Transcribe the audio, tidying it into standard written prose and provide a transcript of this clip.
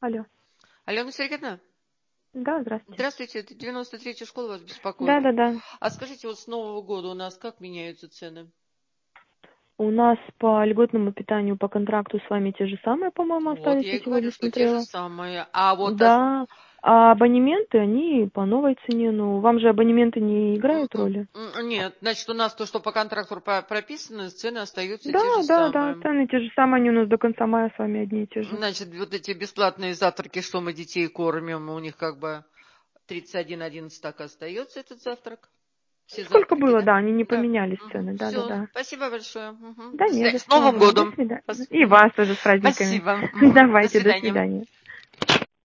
Алло. Алена Сергеевна, Да, здравствуйте. здравствуйте, это 93-я школа вас беспокоит. Да. А скажите, вот с Нового года у нас как меняются цены? У нас по льготному питанию по контракту с вами те же самые, по-моему, Вот, остались, я я и говорю, сегодня что те же смотрела. самые. А вот Да, а абонементы, они по новой цене. Ну, вам же абонементы не играют роли? Нет, значит, у нас то, что по контракту прописано, цены остаются те же Да, самые. цены те же самые, они у нас до конца мая с вами одни и те же. Значит, вот эти бесплатные завтраки, что мы детей кормим, у них как бы 31,11 так и остается этот завтрак. Все Сколько завтраки, было, да? да, они не Да. поменялись цены, Все, да. спасибо большое. Мгм. Да не за С что, Новым ага, до годом. свидания. И вас тоже с праздниками. Спасибо. Мгм. До Давайте, до свидания. свидания.